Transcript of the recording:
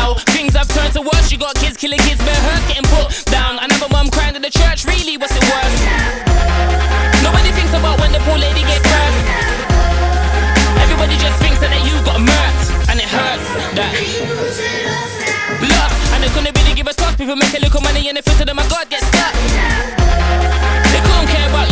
now things have turned to worse. You got kids killing kids, bare hurts getting put down. Another mum crying in the church, really, what's it worth? Nobody thinks about when the poor lady gets birthed. Everybody just thinks that you got murked, and it hurts that lost, and they couldn't really give a toss. People make a